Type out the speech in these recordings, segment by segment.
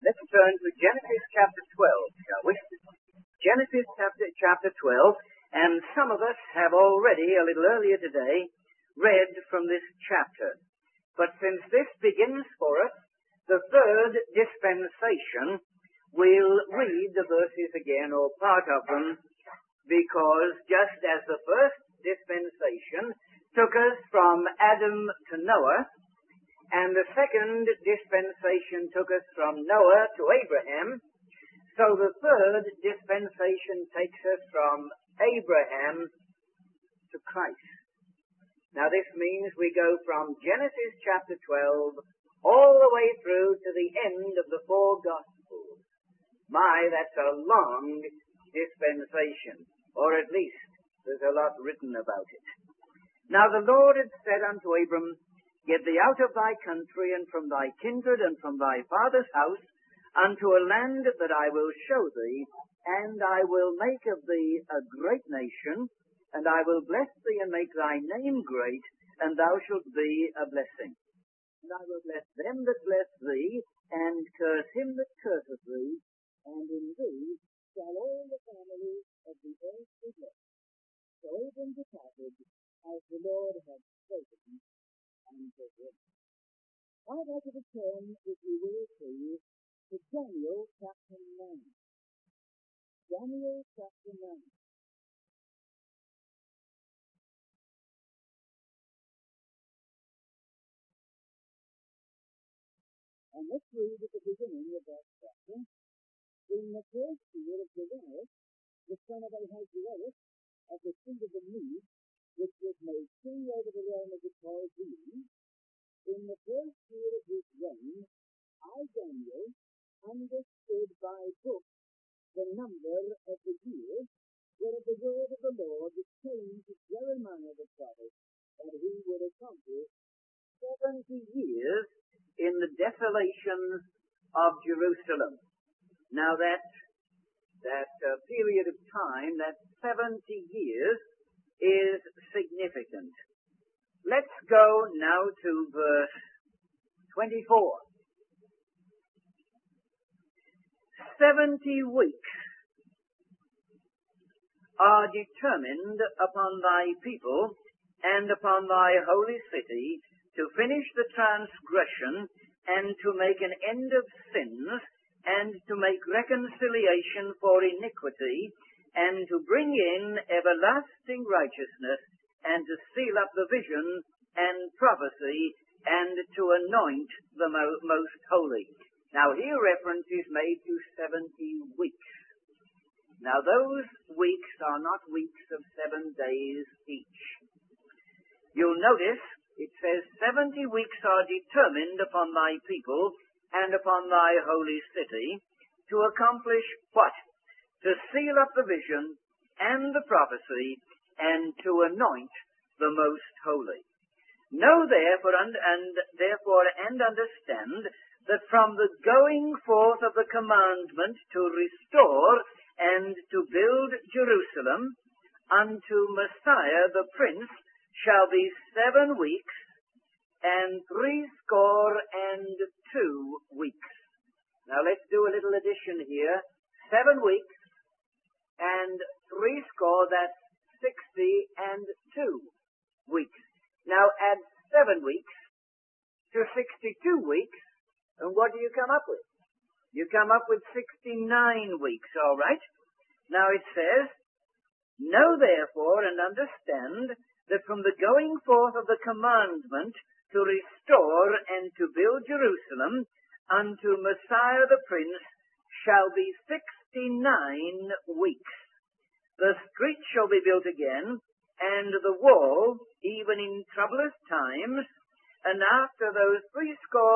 Let's turn to Genesis chapter 12, shall we? Genesis chapter 12, and some of us have already, a little earlier today, read from this chapter. But since this begins for us the third dispensation, we'll read the verses again, or part of them, because just as the first dispensation took us from Adam to Noah, and the second dispensation took us from Noah to Abraham, so the third dispensation takes us from Abraham to Christ. Now this means we go from Genesis chapter 12 all the way through to the end of the four Gospels. My, that's a long dispensation, or at least there's a lot written about it. Now the Lord had said unto Abram, Get thee out of thy country, and from thy kindred, and from thy father's house, unto a land that I will show thee, and I will make of thee a great nation, and I will bless thee and make thy name great, and thou shalt be a blessing. And I will bless them that bless thee, and curse him that curseth thee, and in thee shall all the families of the earth be blessed. So Abram departed, as the Lord had spoken unto him. I'd like to turn, if you will, please, to Daniel chapter 9. Daniel chapter 9. And let's read at the beginning of that chapter. In the first year of Darius, the son of Ahasuerus, of the seed of the Medes, which was made king over the realm of the Chaldeans, in the first year of his reign, I, Daniel, understood by book the number of the years, whereof the word of the Lord came to Jeremiah the prophet, that he would accomplish 70 years in the desolations of Jerusalem. Now that period of time, that 70 years, is significant. Let's go now to verse 24. 70 weeks are determined upon thy people and upon thy holy city to finish the transgression and to make an end of sins and to make reconciliation for iniquity and to bring in everlasting righteousness and to seal up the vision and prophecy and to anoint the most holy. Now here reference is made to 70 weeks. Now those weeks are not weeks of 7 days each. You'll notice it says 70 weeks are determined upon thy people and upon thy holy city to accomplish what? To seal up the vision and the prophecy and to anoint the most holy. Know therefore and understand that from the going forth of the commandment to restore and to build Jerusalem unto Messiah the Prince shall be 7 weeks and 62 weeks. Now let's do a little addition here. 7 weeks and 60, that's 62 weeks. Now add 7 weeks to 62 weeks, and what do you come up with? You come up with 69 weeks, all right? Now it says, Know therefore and understand that from the going forth of the commandment to restore and to build Jerusalem unto Messiah the Prince shall be 69 weeks. The street shall be built again, and the wall, even in troublous times, and after those 62,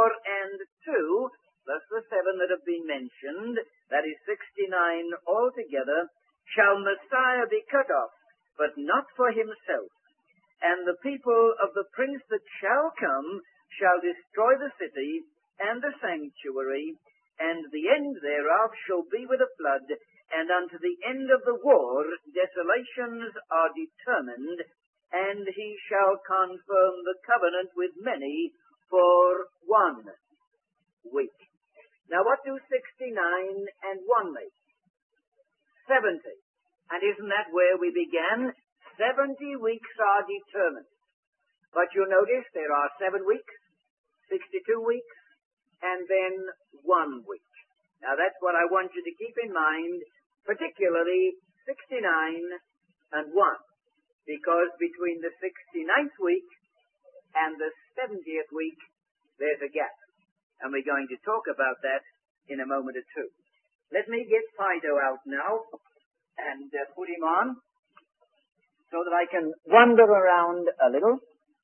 plus the 7 that have been mentioned, that is 69 altogether, shall Messiah be cut off, but not for himself. And the people of the prince that shall come shall destroy the city and the sanctuary, and the end thereof shall be with a flood, and unto the end of the war desolations are determined, and he shall confirm the covenant with many for 1 week. Now what do 69 and 1 make? 70. And isn't that where we began? 70 weeks are determined. But you'll notice there are 7 weeks, 62 weeks, and then 1 week. Now that's what I want you to keep in mind, particularly 69 and 1. Because between the 69th week and the 70th week, there's a gap. And we're going to talk about that in a moment or two. Let me get Fido out now and put him on so that I can wander around a little.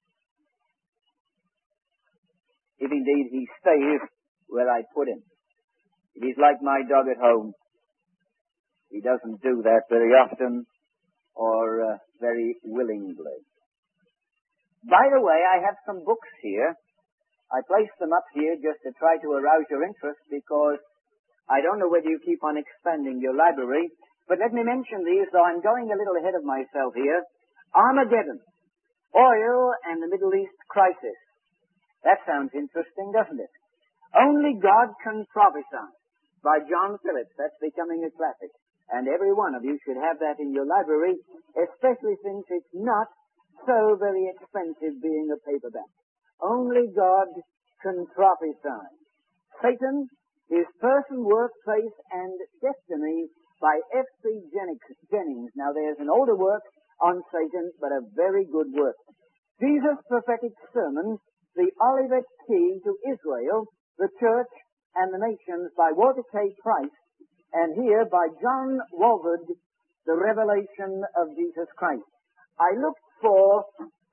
If indeed he stays where I put him. It is like my dog at home. He doesn't do that very often or very willingly. By the way, I have some books here. I placed them up here just to try to arouse your interest because I don't know whether you keep on expanding your library, but let me mention these, though I'm going a little ahead of myself here. Armageddon, Oil and the Middle East Crisis. That sounds interesting, doesn't it? Only God Can Prophesy by John Phillips. That's becoming a classic. And every one of you should have that in your library, especially since it's not so very expensive being a paperback. Only God Can Prophesy. Satan, His Person, Workplace, and Destiny by F.C. Jennings. Now, there's an older work on Satan, but a very good work. Jesus' Prophetic Sermon, The Olivet Key to Israel, the Church, and the Nations by Walter K. Price, and here by John Walvoord, The Revelation of Jesus Christ. I looked for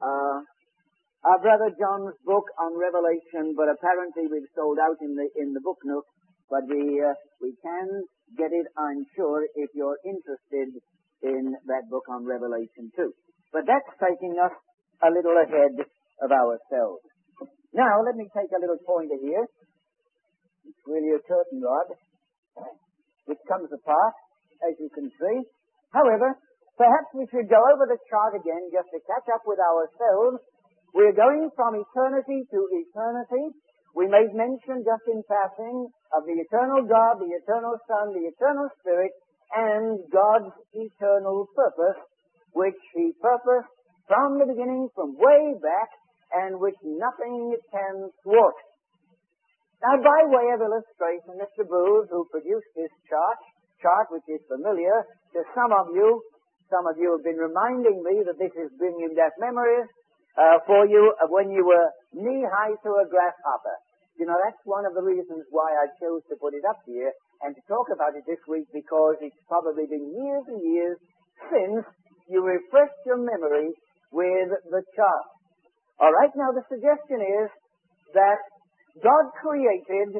our brother John's book on Revelation, but apparently we've sold out in the book nook. But we can get it, I'm sure, if you're interested in that book on Revelation too. But that's taking us a little ahead of ourselves. Now, let me take a little pointer here. It's really a curtain rod, which comes apart, as you can see. However, perhaps we should go over the chart again just to catch up with ourselves. We're going from eternity to eternity. We made mention just in passing of the eternal God, the eternal Son, the eternal Spirit, and God's eternal purpose, which He purposed from the beginning, from way back, and which nothing can thwart. Now, by way of illustration, Mr. Booth, who produced this chart which is familiar to some of you have been reminding me that this is bringing back memories for you of when you were knee-high to a grasshopper. You know, that's one of the reasons why I chose to put it up here and to talk about it this week, because it's probably been years and years since you refreshed your memory with the chart. All right, now the suggestion is that God created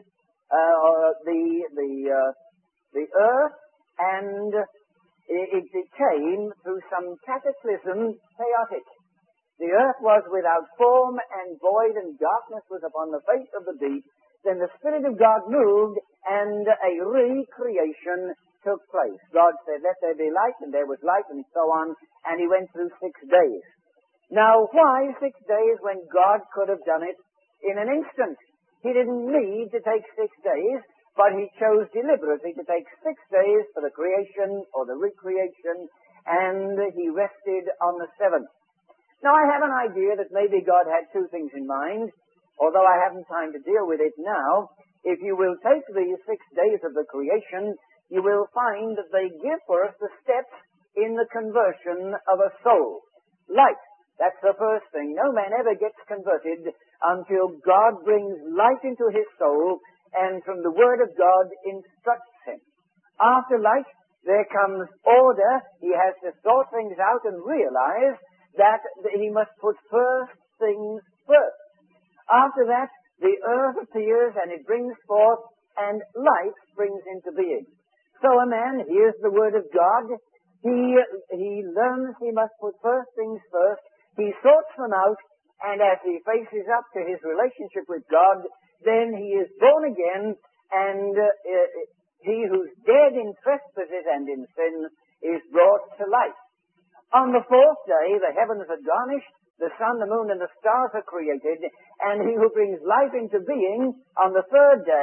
the earth, and it became, through some cataclysm, chaotic. The earth was without form and void, and darkness was upon the face of the deep. Then the Spirit of God moved, and a recreation took place. God said, "Let there be light," and there was light, and so on, and He went through 6 days. Now, why 6 days when God could have done it in an instant? He didn't need to take 6 days, but He chose deliberately to take 6 days for the creation or the recreation, and He rested on the 7th. Now, I have an idea that maybe God had 2 things in mind, although I haven't time to deal with it now. If you will take these 6 days of the creation, you will find that they give for us the steps in the conversion of a soul. Light. That's the first thing. No man ever gets converted until God brings light into his soul and from the Word of God instructs him. After light, there comes order. He has to sort things out and realize that he must put first things first. After that, the earth appears and it brings forth, and light springs into being. So a man hears the Word of God. He learns he must put first things first. He sorts them out, and as he faces up to his relationship with God, then he is born again, and he who's dead in trespasses and in sins is brought to life. On the 4th day, the heavens are garnished, the sun, the moon, and the stars are created, and he who brings life into being on the 3rd day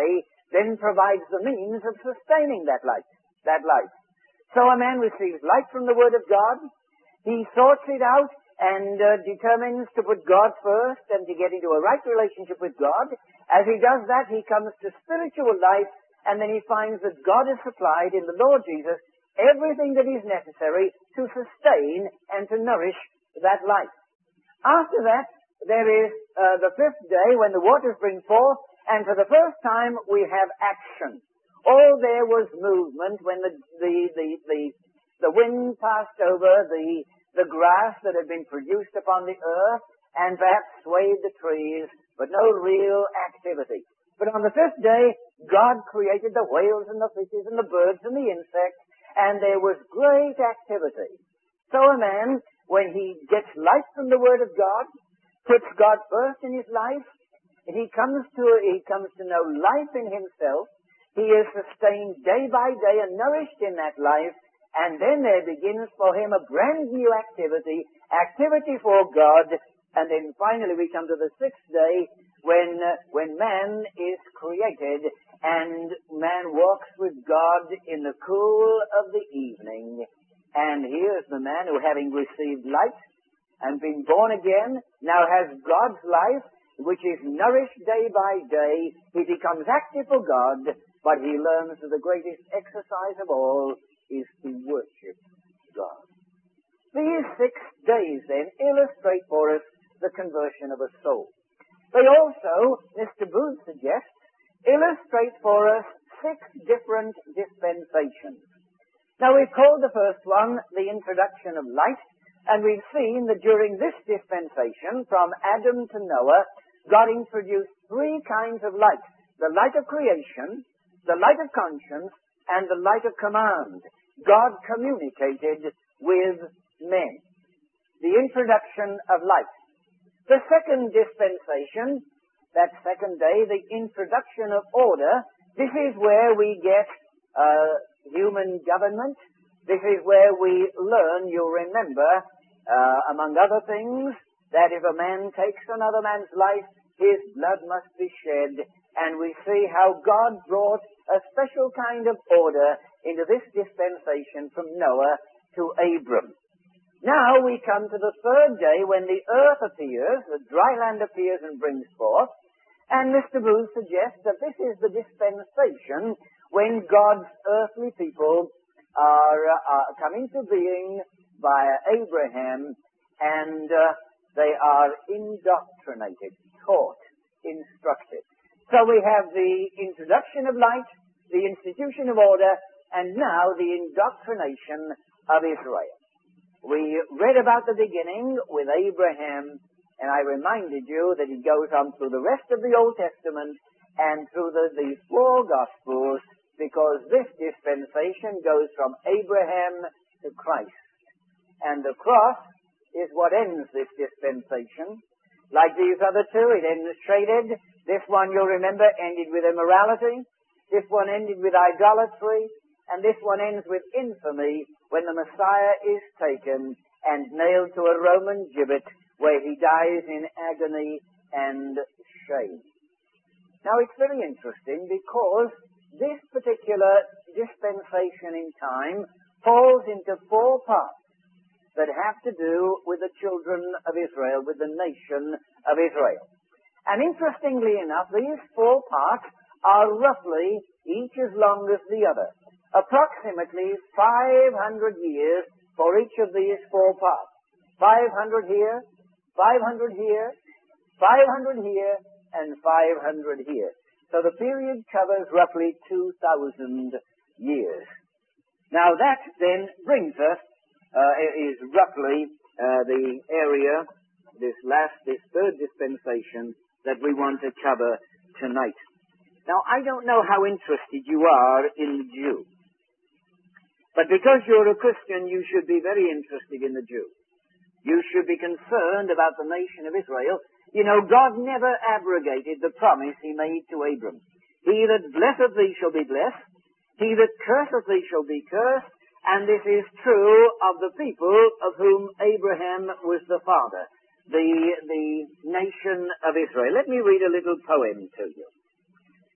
then provides the means of sustaining that life. So a man receives light from the Word of God. He sorts it out and determines to put God first and to get into a right relationship with God. As he does that, he comes to spiritual life, and then he finds that God has supplied in the Lord Jesus everything that is necessary to sustain and to nourish that life. After that, there is the fifth day when the waters bring forth, and for the first time we have action. Oh, there was movement when the wind passed over the grass that had been produced upon the earth and perhaps swayed the trees, but no real activity. But on the fifth day, God created the whales and the fishes and the birds and the insects, and there was great activity. So a man, when he gets light from the Word of God, puts God first in his life, he comes to know life in himself. He is sustained day by day and nourished in that life, and then there begins for him a brand new activity for God, and then finally we come to the sixth day when man is created and man walks with God in the cool of the evening. And here's the man who, having received light and been born again, now has God's life, which is nourished day by day. He becomes active for God, but he learns that the greatest exercise of all is to worship God. These 6 days, then, illustrate for us the conversion of a soul. They also, Mr. Booth suggests, illustrate for us 6 different dispensations. Now, we've called the first one the introduction of light, and we've seen that during this dispensation, from Adam to Noah, God introduced 3 kinds of light: the light of creation, the light of conscience, and the light of command. God communicated with men. The introduction of light. The second dispensation, that second day, the introduction of order. This is where we get human government. This is where we learn, you'll remember, among other things, that if a man takes another man's life, his blood must be shed. And we see how God brought a special kind of order into this dispensation from Noah to Abram. Now we come to the third day when the earth appears, the dry land appears and brings forth. And Mr. Booth suggests that this is the dispensation when God's earthly people are coming to being via Abraham, and they are indoctrinated, taught, instructed. So we have the introduction of light, the institution of order, and now the indoctrination of Israel. We read about the beginning with Abraham, and I reminded you that it goes on through the rest of the Old Testament and through the 4 Gospels, because this dispensation goes from Abraham to Christ. And the cross is what ends this dispensation. Like these other 2, it illustrated. This one, you'll remember, ended with immorality. This one ended with idolatry. And this one ends with infamy when the Messiah is taken and nailed to a Roman gibbet where he dies in agony and shame. Now, it's very interesting because this particular dispensation in time falls into 4 parts that have to do with the children of Israel, with the nation of Israel. And interestingly enough, these 4 parts are roughly each as long as the other. Approximately 500 years for each of these 4 parts. 500 here, 500 here, 500 here, and 500 here. So the period covers roughly 2,000 years. Now that then brings us, is roughly the area, this third dispensation that we want to cover tonight. Now I don't know how interested you are in the Jew. But because you're a Christian, you should be very interested in the Jew. You should be concerned about the nation of Israel. You know, God never abrogated the promise he made to Abram. He that blesseth thee shall be blessed. He that curseth thee shall be cursed. And this is true of the people of whom Abraham was the father, the nation of Israel. Let me read a little poem to you.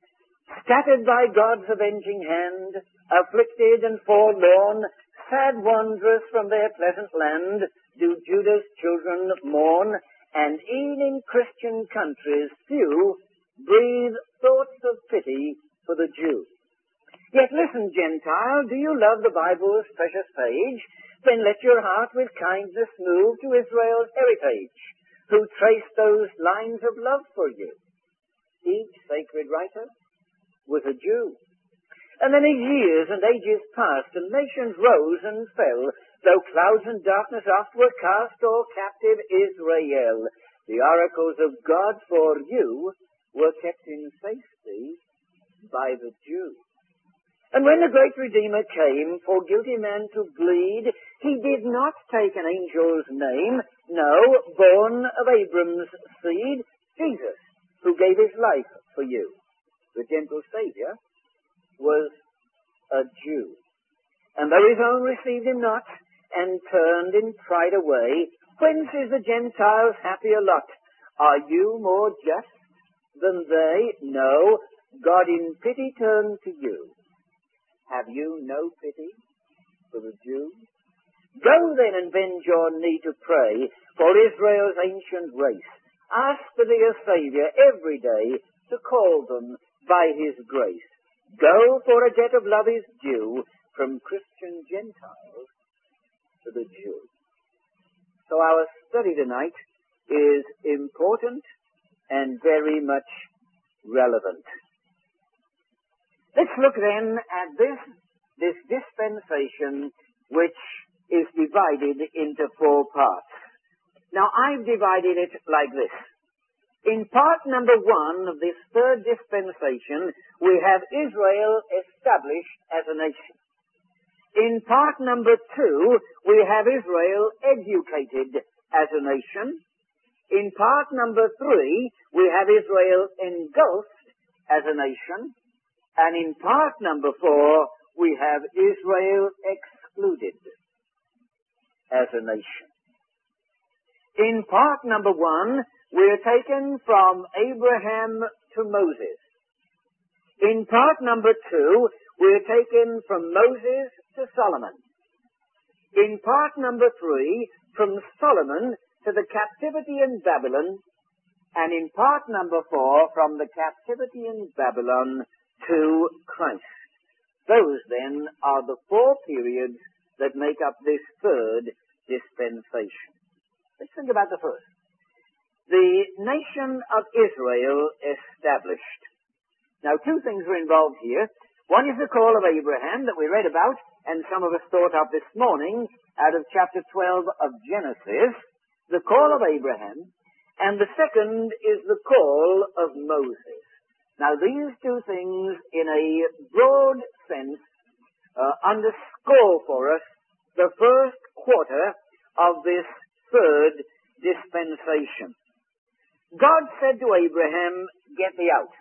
Scattered by God's avenging hand, afflicted and forlorn, sad wanderers from their pleasant land, do Judah's children mourn, and e'en in Christian countries few breathe thoughts of pity for the Jew. Yet listen, Gentile, do you love the Bible's precious page? Then let your heart with kindness move to Israel's heritage, who traced those lines of love for you. Each sacred writer was a Jew. And then as years and ages passed, and nations rose and fell, though clouds and darkness oft were cast o'er captive Israel, the oracles of God for you were kept in safety by the Jew. And when the great Redeemer came for guilty man to bleed, he did not take an angel's name, no, born of Abram's seed, Jesus, who gave his life for you. The gentle Saviour was a Jew. And though his own received him not, and turned in pride away, whence is the Gentiles' happier lot? Are you more just than they? No, God in pity turned to you. Have you no pity for the Jew? Go then and bend your knee to pray for Israel's ancient race. Ask for thee a Saviour every day to call them by his grace. Go, for a debt of love is due from Christian Gentiles to the Jew. So our study tonight is important and very much relevant. Let's look then at this dispensation, which is divided into 4 parts. Now, I've divided it like this. In part number 1 of this third dispensation, we have Israel established as a nation. In part number 2, we have Israel educated as a nation. In part number 3, we have Israel engulfed as a nation. And in part number 4, we have Israel excluded as a nation. In part number 1, we are taken from Abraham to Moses. In part number 2, we are taken from Moses to Solomon. In part number 3, from Solomon to the captivity in Babylon. And in part number 4, from the captivity in Babylon to Christ. Those, then, are the 4 periods that make up this third dispensation. Let's think about the first. The nation of Israel established. Now, 2 things are involved here. One is the call of Abraham that we read about, and some of us thought of this morning out of chapter 12 of Genesis, the call of Abraham, and the second is the call of Moses. Now, these 2 things, in a broad sense, underscore for us the first quarter of this third dispensation. God said to Abraham, "Get thee out."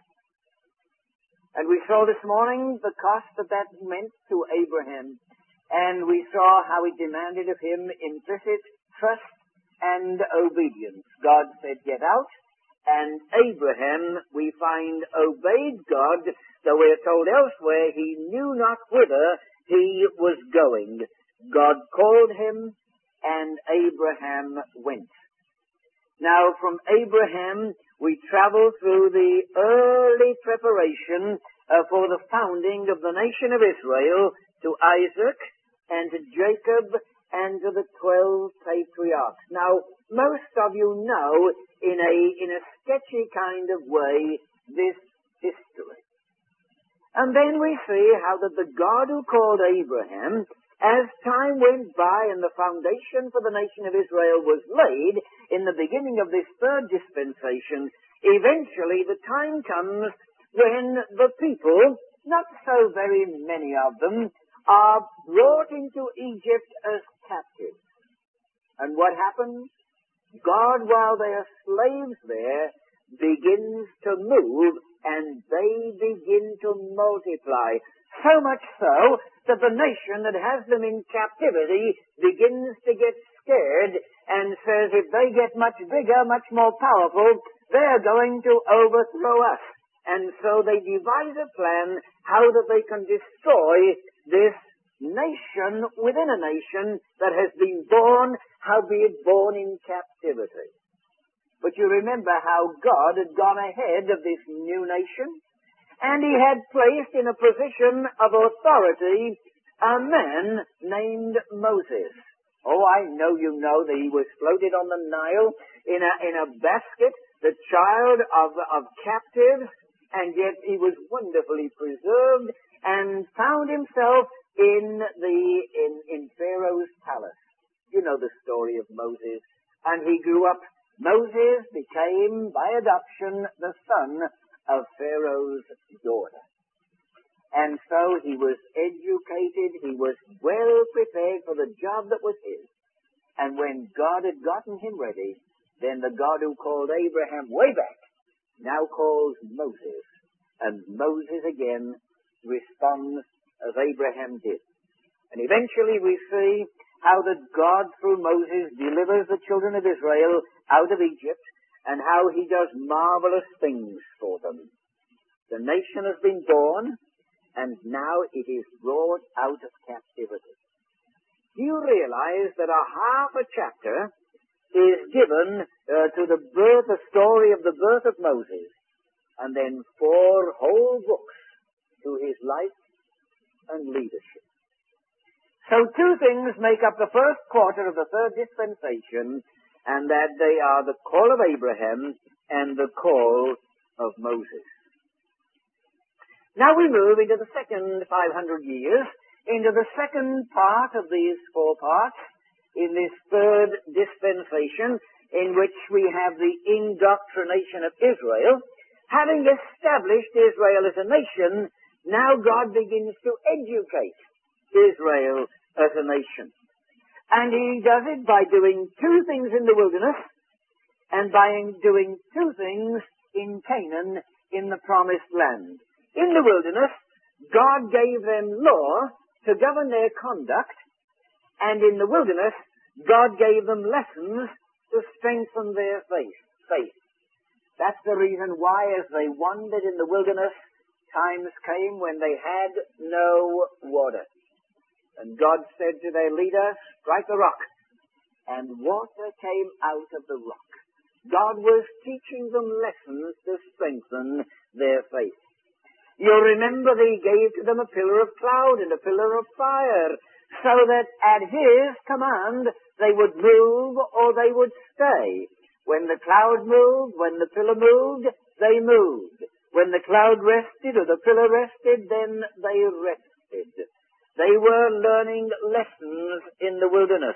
And we saw this morning the cost that meant to Abraham. And we saw how he demanded of him implicit trust and obedience. God said, "Get out." And Abraham, we find, obeyed God, though we are told elsewhere he knew not whither he was going. God called him, and Abraham went. Now, from Abraham, we travel through the early preparation for the founding of the nation of Israel to Isaac and to Jacob and to the 12 patriarchs. Now, most of you know, in a sketchy kind of way, this history. And then we see how that the God who called Abraham, as time went by and the foundation for the nation of Israel was laid, in the beginning of this third dispensation, eventually the time comes when the people, not so very many of them, are brought into Egypt as captives. And what happens? God, while they are slaves there, begins to move, and they begin to multiply. So much so that the nation that has them in captivity begins to get scared and says, if they get much bigger, much more powerful, they're going to overthrow us. And so they devise a plan how that they can destroy this nation within a nation that has been born, howbeit born in captivity. But you remember how God had gone ahead of this new nation, and he had placed in a position of authority a man named Moses. Oh, I know you know that he was floated on the Nile in a basket, the child of captives, and yet he was wonderfully preserved and found himself in Pharaoh's palace. You know the story of Moses. And he grew up. Moses became, by adoption, the son of Pharaoh's daughter. And so he was educated, he was well prepared for the job that was his. And when God had gotten him ready, then the God who called Abraham way back now calls Moses. And Moses again responds as Abraham did. And eventually we see how that God, through Moses, delivers the children of Israel out of Egypt, and how he does marvelous things for them. The nation has been born, and now it is brought out of captivity. Do you realize that a half a chapter is given to the story of the birth of Moses, and then 4 whole books to his life and leadership? So 2 things make up the first quarter of the third dispensation, and that they are the call of Abraham and the call of Moses. Now we move into the second 500 years, into the second part of these 4 parts, in this third dispensation, in which we have the indoctrination of Israel. Having established Israel as a nation, now God begins to educate Israel as a nation. And he does it by doing 2 things in the wilderness, and by doing 2 things in Canaan, in the promised land. In the wilderness, God gave them law to govern their conduct, and in the wilderness, God gave them lessons to strengthen their faith. That's the reason why, as they wandered in the wilderness, times came when they had no water. And God said to their leader, strike the rock. And water came out of the rock. God was teaching them lessons to strengthen their faith. You'll remember that he gave to them a pillar of cloud and a pillar of fire, so that at his command they would move or they would stay. When the cloud moved, when the pillar moved, they moved. When the cloud rested or the pillar rested, then they rested. They were learning lessons in the wilderness.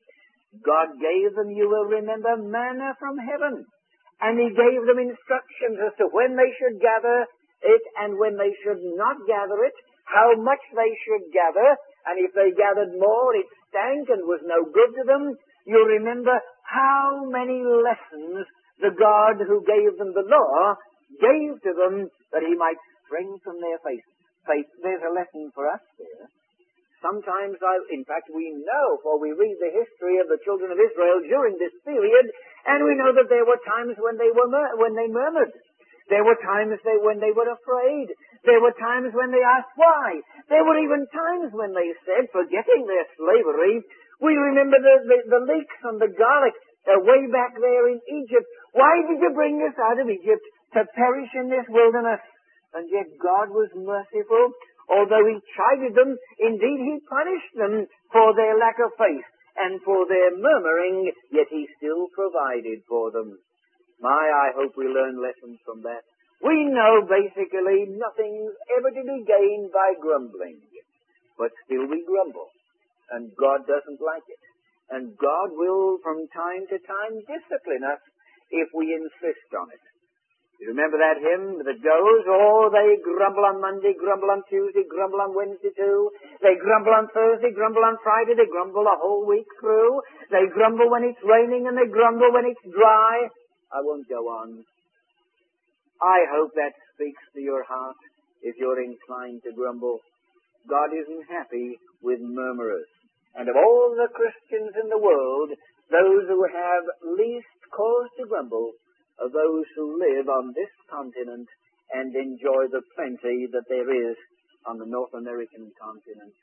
God gave them, you will remember, manna from heaven. And he gave them instructions as to when they should gather it and when they should not gather it, how much they should gather, and if they gathered more, it stank and was no good to them. You remember how many lessons the God who gave them the law gave to them that he might strengthen their faith. There's a lesson for us there. Sometimes, in fact, we know, for we read the history of the children of Israel during this period, and we know that there were times when they murmured. There were times when they were afraid. There were times when they asked why. There were even times when they said, forgetting their slavery, we remember the leeks and the garlic way back there in Egypt. Why did you bring us out of Egypt to perish in this wilderness? And yet God was merciful. Although he chided them, indeed he punished them for their lack of faith and for their murmuring, yet he still provided for them. I hope we learn lessons from that. We know basically nothing's ever to be gained by grumbling, but still we grumble, and God doesn't like it. And God will from time to time discipline us if we insist on it. You remember that hymn that goes, oh, they grumble on Monday, grumble on Tuesday, grumble on Wednesday too. They grumble on Thursday, grumble on Friday, they grumble a whole week through. They grumble when it's raining and they grumble when it's dry. I won't go on. I hope that speaks to your heart if you're inclined to grumble. God isn't happy with murmurers. And of all the Christians in the world, those who have least cause to grumble are those who live on this continent and enjoy the plenty that there is on the North American continent.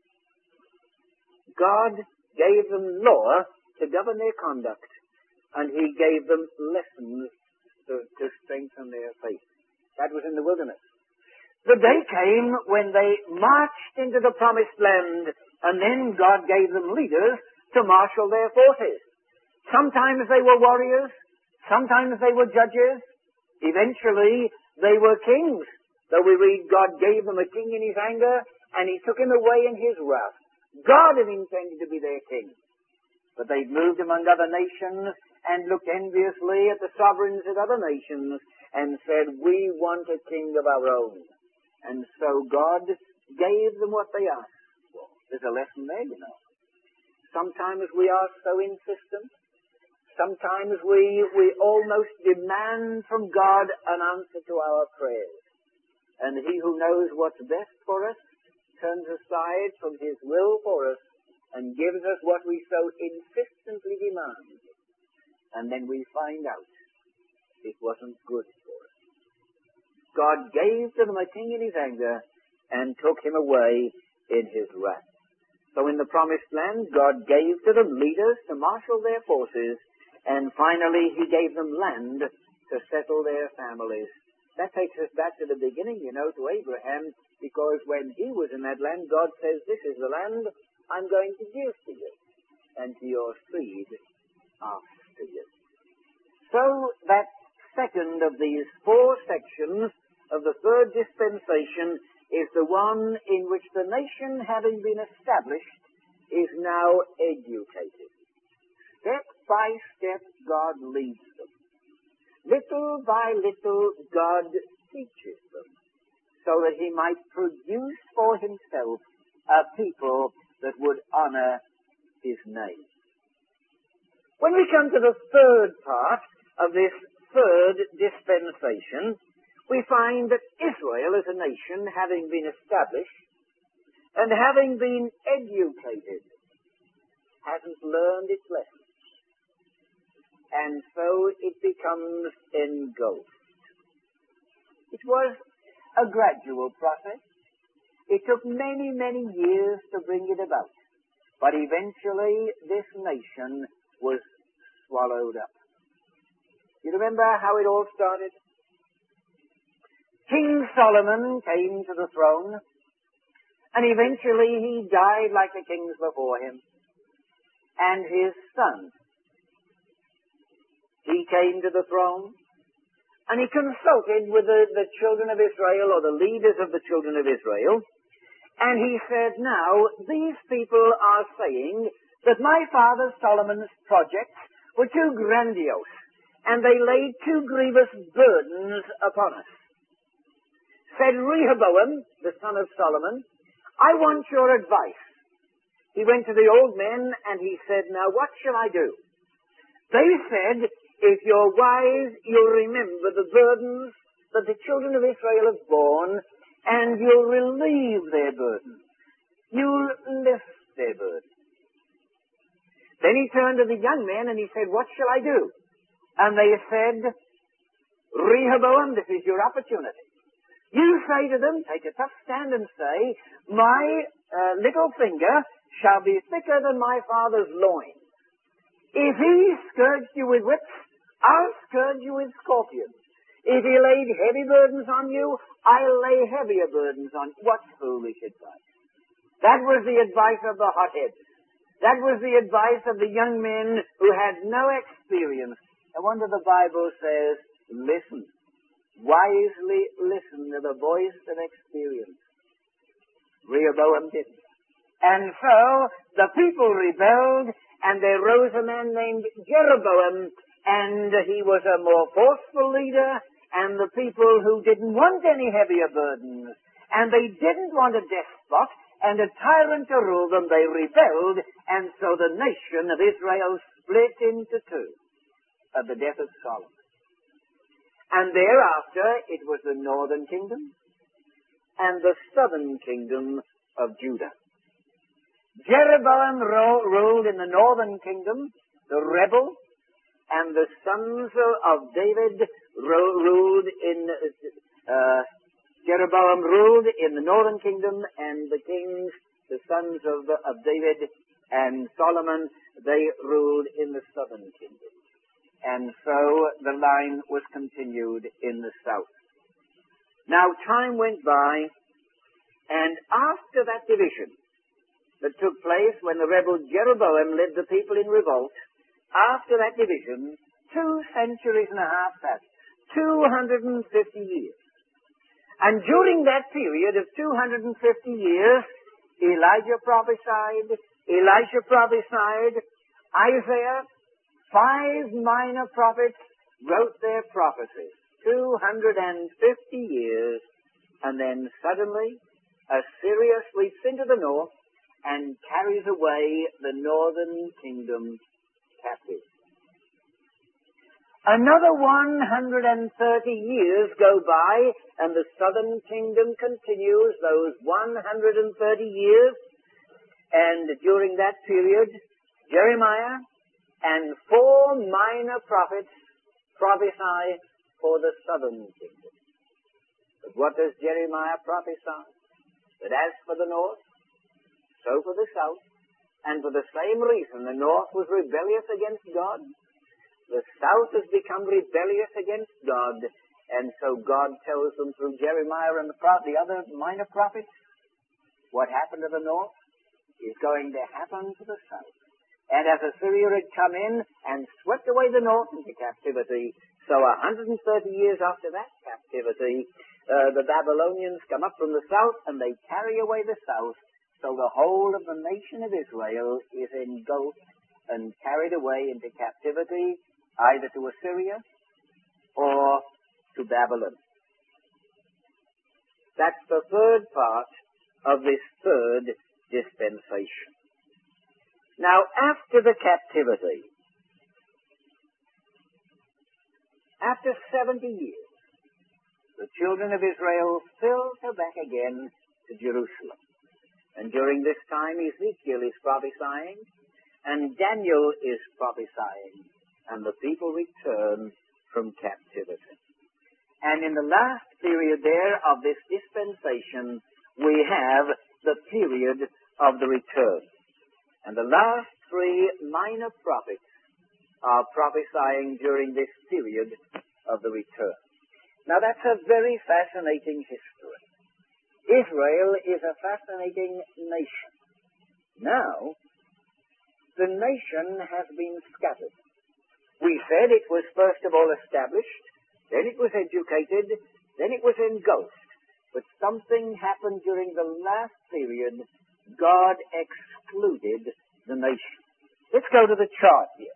God gave them law to govern their conduct, and He gave them lessons to strengthen their faith. That was in the wilderness. The day came when they marched into the promised land, and then God gave them leaders to marshal their forces. Sometimes they were warriors, sometimes they were judges, eventually they were kings. Though we read God gave them a king in His anger, and He took him away in His wrath. God had intended to be their king. But they moved among other nations and looked enviously at the sovereigns of other nations and said, we want a king of our own. And so God gave them what they asked for. There's a lesson there, you know. Sometimes we are so insistent. Sometimes we almost demand from God an answer to our prayers. And He who knows what's best for us turns aside from His will for us and gives us what we so insistently demand. And then we find out it wasn't good for us. God gave to them a king in His anger and took him away in His wrath. So in the promised land, God gave to them leaders to marshal their forces, and finally He gave them land to settle their families. That takes us back to the beginning, you know, to Abraham, because when he was in that land, God says, this is the land I'm going to give to you, and to your seed after you. So that second of these four sections of the third dispensation is the one in which the nation, having been established, is now educated. Step by step, God leads them. Little by little, God teaches them, so that He might produce for Himself a people that would honor His name. When we come to the third part of this third dispensation, we find that Israel as a nation, having been established and having been educated, hasn't learned its lesson. And so it becomes engulfed. It was a gradual process. It took many, many years to bring it about. But eventually this nation was swallowed up. You remember how it all started? King Solomon came to the throne, and eventually he died like the kings before him. And his son, he came to the throne, and he consulted with the children of Israel, or the leaders of the children of Israel, and he said, now, these people are saying that my father Solomon's projects were too grandiose, and they laid too grievous burdens upon us. Said Rehoboam, the son of Solomon, I want your advice. He went to the old men, and he said, now, what shall I do? They said, if you're wise, you'll remember the burdens that the children of Israel have borne, and you'll relieve their burdens. You'll lift their burdens. Then he turned to the young men and he said, what shall I do? And they said, Rehoboam, this is your opportunity. You say to them, take a tough stand and say, my little finger shall be thicker than my father's loin. If he scourged you with whips, I'll scourge you with scorpions. If he laid heavy burdens on you, I'll lay heavier burdens on you. What foolish advice. That was the advice of the hotheads. That was the advice of the young men who had no experience. No wonder the Bible says, listen. Wisely listen to the voice of experience. Rehoboam didn't. And so the people rebelled, and there rose a man named Jeroboam, and he was a more forceful leader, and the people who didn't want any heavier burdens, and they didn't want a despot and a tyrant to rule them, they rebelled, and so the nation of Israel split into two at the death of Solomon. And thereafter it was the northern kingdom and the southern kingdom of Judah. Jeroboam ruled in the northern kingdom, the rebel, and the sons of David ruled in Jeroboam ruled in the northern kingdom, and the kings, the sons of David and Solomon, they ruled in the southern kingdom. And so the line was continued in the south. Now time went by, and after that division that took place when the rebel Jeroboam led the people in revolt, after that division, 2 centuries and a half passed, 250 years. And during that period of 250 years, Elijah prophesied, Elisha prophesied, Isaiah, 5 minor prophets wrote their prophecies. 250 years, and then suddenly Assyria sweeps into the north and carries away the northern kingdom captive. Another 130 years go by, and the southern kingdom continues those 130 years, and during that period, Jeremiah and 4 minor prophets prophesy for the southern kingdom. But what does Jeremiah prophesy? That as for the north, so for the south, and for the same reason the north was rebellious against God, the south has become rebellious against God, and so God tells them through Jeremiah and the other minor prophets, what happened to the north is going to happen to the south. And as Assyria had come in and swept away the north into captivity, so 130 years after that captivity, the Babylonians come up from the south and they carry away the south, so the whole of the nation of Israel is engulfed and carried away into captivity, either to Assyria or to Babylon. That's the third part of this third dispensation. Now, after the captivity, after 70 years, the children of Israel filter back again to Jerusalem. And during this time, Ezekiel is prophesying, and Daniel is prophesying, and the people return from captivity. And in the last period there of this dispensation, we have the period of the return. And the last 3 minor prophets are prophesying during this period of the return. Now that's a very fascinating history. Israel is a fascinating nation. Now, the nation has been scattered. We said it was first of all established, then it was educated, then it was engulfed. But something happened during the last period. God excluded the nation. Let's go to the chart here.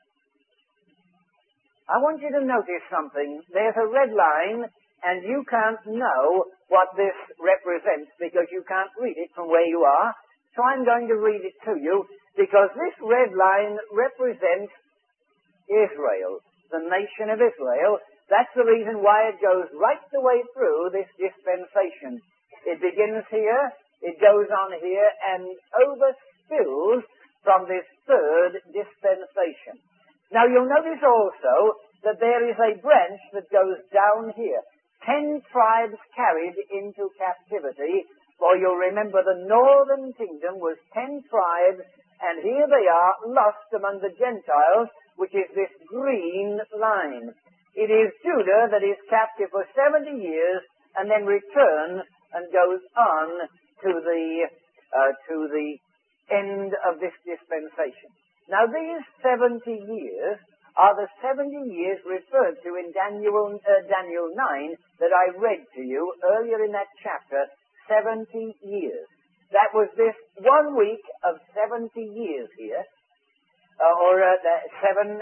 I want you to notice something. There's a red line, and you can't know what this represents because you can't read it from where you are. So I'm going to read it to you because this red line represents Israel, the nation of Israel. That's the reason why it goes right the way through this dispensation. It begins here, it goes on here, and overspills from this third dispensation. Now you'll notice also that there is a branch that goes down here. 10 tribes carried into captivity, for you'll remember the northern kingdom was 10 tribes, and here they are lost among the Gentiles, which is this green line. It is Judah that is captive for 70 years and then returns and goes on to the end of this dispensation. Now these 70 years are the 70 years referred to in Daniel 9 that I read to you earlier in that chapter, 70 years. That was this 1 week of 70 years here, 7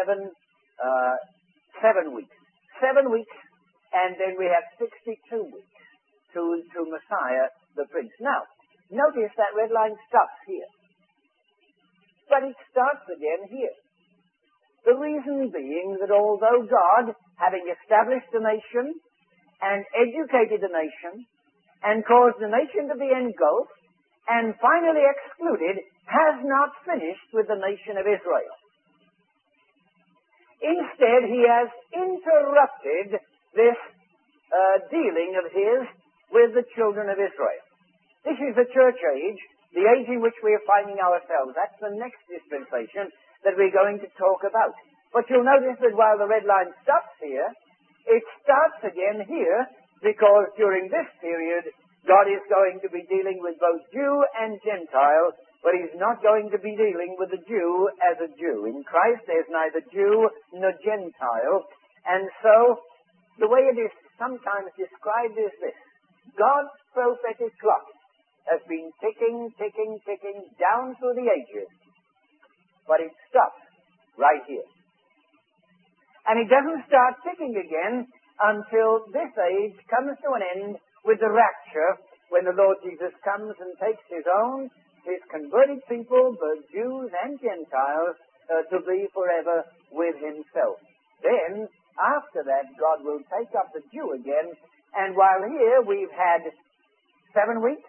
weeks. 7 weeks, and then we have 62 weeks to Messiah the Prince. Now, notice that red line stops here. But it starts again here. The reason being that although God, having established a nation and educated the nation and caused the nation to be engulfed and finally excluded, has not finished with the nation of Israel. Instead, he has interrupted this dealing of his with the children of Israel. This is the church age, the age in which we are finding ourselves. That's the next dispensation that we're going to talk about. But you'll notice that while the red line stops here, it starts again here, because during this period, God is going to be dealing with both Jew and Gentile, but He's not going to be dealing with the Jew as a Jew. In Christ, there's neither Jew nor Gentile. And so, the way it is sometimes described is this: God's prophetic clock has been ticking down through the ages, but it stops right here. And it doesn't start ticking again until this age comes to an end with the rapture, when the Lord Jesus comes and takes His own, His converted people, both Jews and Gentiles, to be forever with Himself. Then, after that, God will take up the Jew again, and while here we've had 7 weeks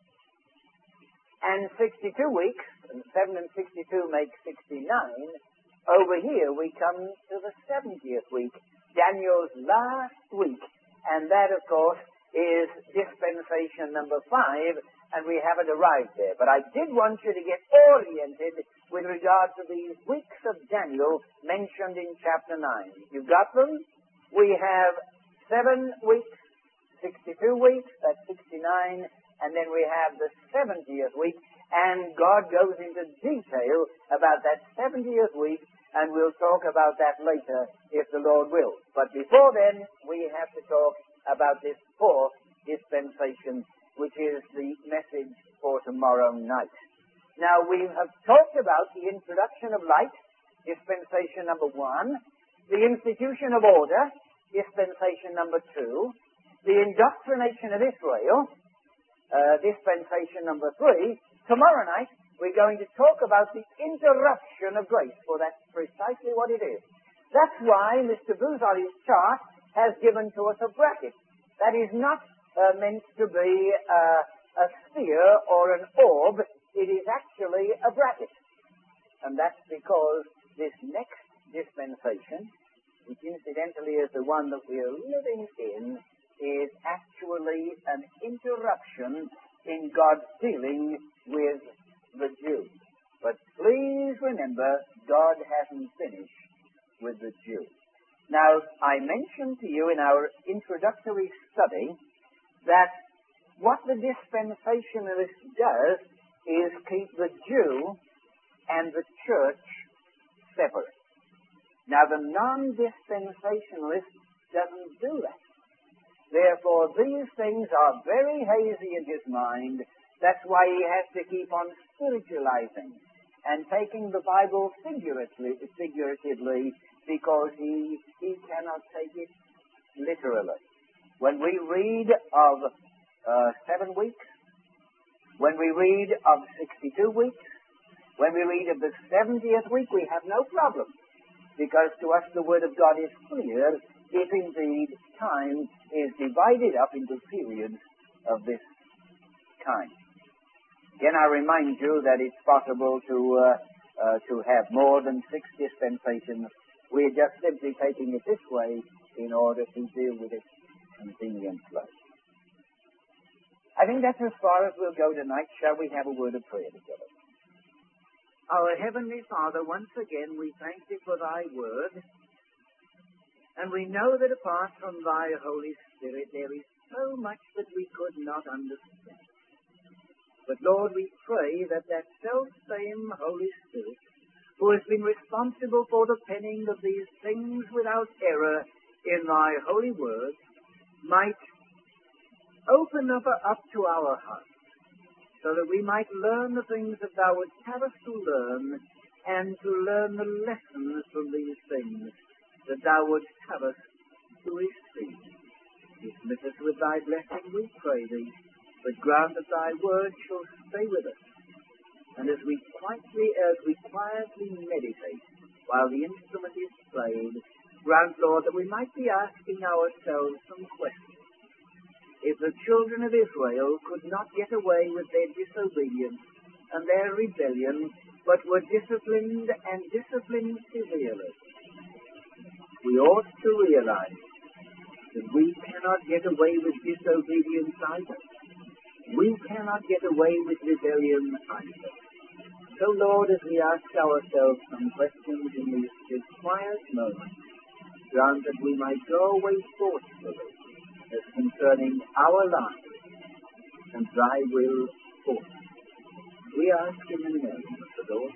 and 62 weeks, and 7 and 62 make 69, over here we come to the 70th week, Daniel's last week, and that, of course, is dispensation number 5, and we haven't arrived there. But I did want you to get oriented with regard to these weeks of Daniel mentioned in chapter 9. You've got them? We have 7 weeks, 62 weeks, that's 69, and then we have the 70th week, and God goes into detail about that 70th week, and we'll talk about that later if the Lord will. But before then, we have to talk about this 4th dispensation, which is the message for tomorrow night. Now, we have talked about the introduction of light, dispensation number 1, the institution of order, dispensation number 2, the indoctrination of Israel, dispensation number 3. Tomorrow night, we're going to talk about the interruption of grace, for that's precisely what it is. That's why Mr. Bouzali's chart has given to us a bracket. That is not meant to be a sphere or an orb. It is actually a bracket. And that's because this next dispensation, which incidentally is the one that we are living in, is actually an interruption in God's dealing with the Jew. But please remember, God hasn't finished with the Jew. Now, I mentioned to you in our introductory study that what the dispensationalist does is keep the Jew and the church separate. Now, the non-dispensationalist doesn't do that. Therefore, these things are very hazy in his mind. That's why he has to keep on spiritualizing and taking the Bible figuratively, because he cannot take it literally. When we read of 7 weeks, when we read of 62 weeks, when we read of the 70th week, we have no problem, because to us the Word of God is clear if indeed time is divided up into periods of this kind. Again, I remind you that it's possible to have more than 6 dispensations. We're just simply taking it this way in order to deal with it conveniently. I think that's as far as we'll go tonight. Shall we have a word of prayer together? Our Heavenly Father, once again we thank Thee for Thy Word, and we know that apart from Thy Holy Spirit there is so much that we could not understand. But Lord, we pray that that self-same Holy Spirit, who has been responsible for the penning of these things without error in Thy holy word, might open up to our hearts, so that we might learn the things that Thou wouldst have us to learn, and to learn the lessons from these things that Thou wouldst have us to receive. Dismiss us with Thy blessing, we pray Thee, but grant that Thy word shall stay with us. And as we quietly meditate while the instrument is played, grant, Lord, that we might be asking ourselves some questions. If the children of Israel could not get away with their disobedience and their rebellion, but were disciplined and disciplined severely, we ought to realize that we cannot get away with disobedience either. We cannot get away with rebellion either. So, Lord, as we ask ourselves some questions in this quiet moment, grant that we might go away thoughtfully as concerning our lives and thy will for us. We ask in the name of the Lord